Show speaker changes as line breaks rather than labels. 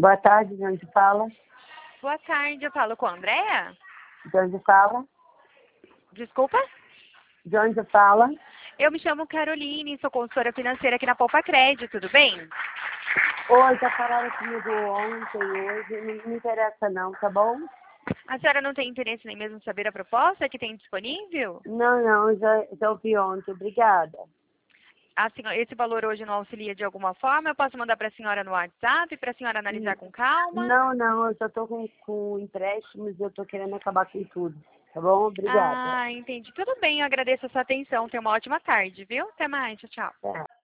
Boa tarde, de onde fala?
Boa tarde, eu falo com a Andréa?
De onde fala?
Desculpa?
De onde fala?
Eu me chamo Caroline, sou consultora financeira aqui na Poupa Crédito, tudo bem?
Oi, já falaram comigo ontem, hoje, não me interessa não, tá bom?
A senhora não tem interesse nem mesmo em saber a proposta que tem disponível?
Não, já ouvi ontem, obrigada.
Esse valor hoje não auxilia de alguma forma? Eu posso mandar para a senhora no WhatsApp para a senhora analisar com calma?
Não, eu já tô com empréstimos e eu tô querendo acabar com tudo, tá bom? Obrigada.
Ah, entendi. Tudo bem, eu agradeço a sua atenção. Tenha uma ótima tarde, viu? Até mais, tchau, tchau.
É.